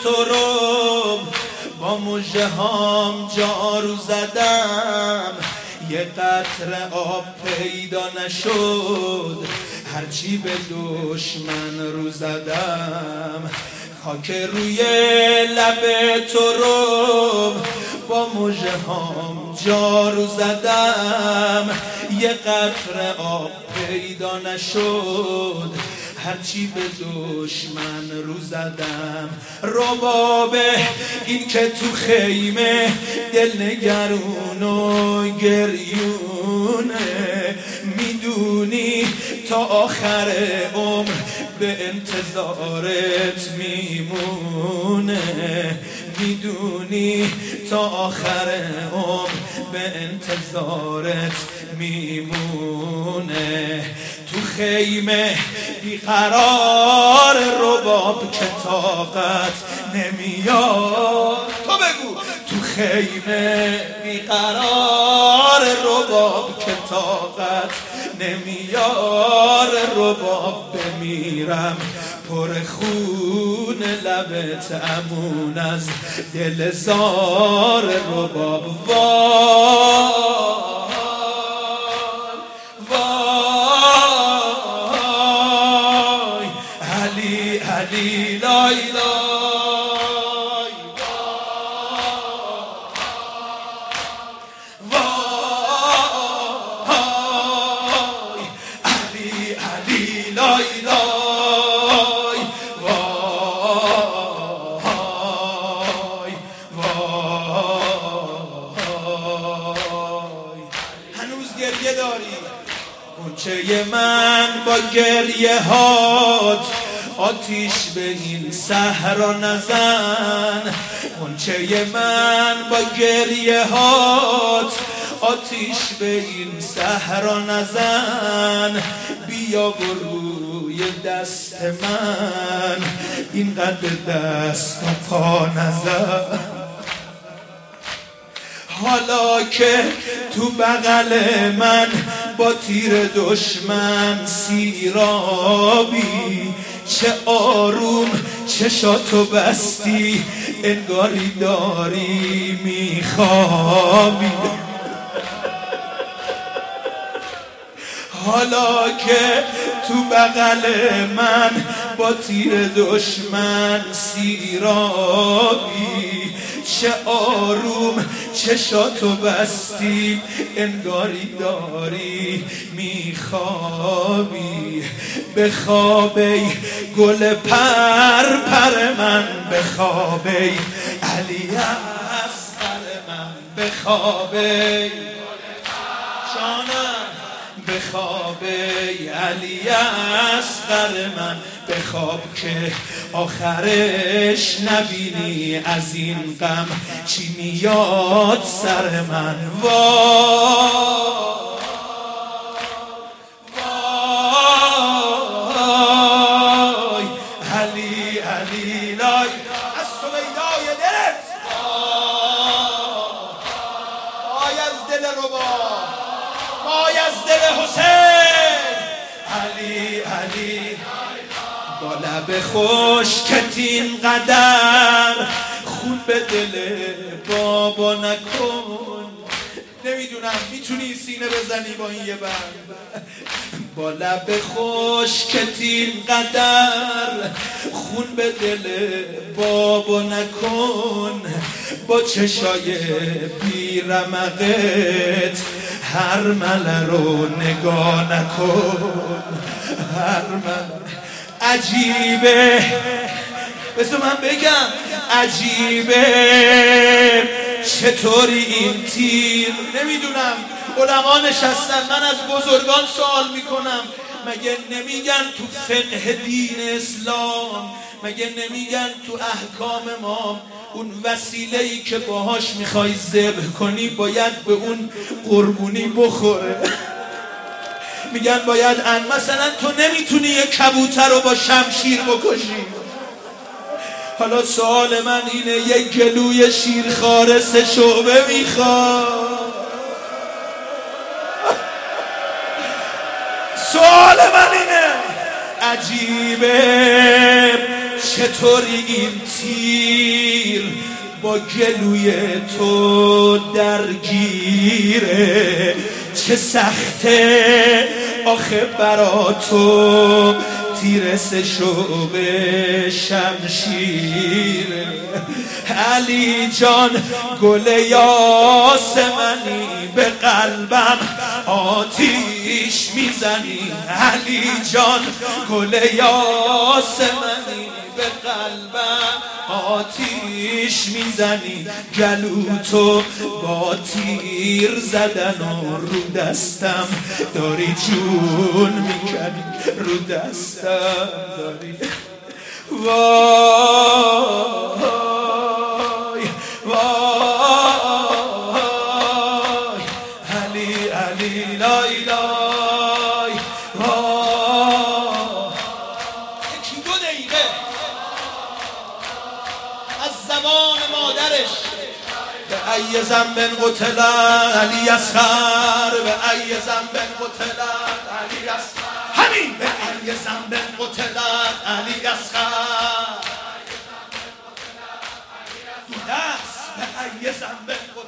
تو رو با مژه هام جارو زدم، یه قطره آب پیدا نشد، هرچی به دشمن رو زدم. خاک روی لب تو رو با مژه هام جارو زدم، یه قطره آب پیدا نشد، هرچی به دشمن رو زدم. رباب این که تو خیمه دلنگرون و گریونه، میدونی تا آخر عمر به انتظارت میمونه، میدونی تا آخر عمر به انتظارت میمونه. تو خیمه بیقرار رباب که طاقت نمیاد، تو بگو. تو خیمه بیقرار رباب که طاقت نمیار، رباب بمیرم پر خون لبت امون از دل زار رباب. وای علی علی لای لای، وای علی علی لای لای، وای وای. هنوز گریه داری؟ غنچه من با گریه هات آتیش به این صحرا نزن، غنچه من با گریه هات آتیش به این صحرا نزن. بیا و روی دست من اینقدر دست و پا نزن. حالا که تو بغل من با تیر دشمن سیرابی، چه آروم چشاتو بستی انگاری داری میخوابی. حالا که تو بغل من با تیر دشمن سیرابی، چه آروم چشاتو بستی انگاری داری میخوابی. بخوابی گل پر پر من، بخوابی علی اصغر من، بخوابی جانم، بخوابی علی اصغر من، بخواب که آخرش نبینی از این غم چی میاد سر من. وای علی علی لای از سویدای دلت، وای از دل رباب، وای از دل حسین. علی علی با لب خشکت اینقدر خون به دل بابا نکن. نمیدونم میتونی سینه بزنی با این یه بند. با لب خشکت اینقدر خون به دل بابا نکن، با چشای بیرمقت هر مله رو نگاه نکن، هر مله. عجیبه، بذار من بگم، عجیبه چطوری این تیر. نمیدونم علما نشستن، من از بزرگان سوال میکنم، مگه نمیگن تو فقه دین اسلام، مگه نمیگن تو احکام ما اون وسیله‌ای که باهاش میخوای ذبح کنی باید به اون قربونی بخوره؟ میگن باید مثلا تو نمیتونی یه کبوتر رو با شمشیر بکشی. حالا سوال من اینه، یه گلوی شیرخواره 3 شعبه میخواد. سوال من اینه، عجیبه چطوری این تیر با گلوی تو درگیره، چه سخته آخه برا تو تیر سشوب شمشیره. علی جان گل یاسمنی به قلبم آتیش میزنی، علی جان گل یاسمنی به قلبم آتیش میزنی، گلو تو با تیر زدن و رو دستم داری جون میکنی، رو دستم داری. وای وای علی علی لای لای وای. یکی 2 دقیقه از زبان مادرش به ای ذنب قتل علی اصغر، به ای ذنب قتل علی اصغر، همین به ای ذنب قتل علی اصغر، دو دست به ای ذنب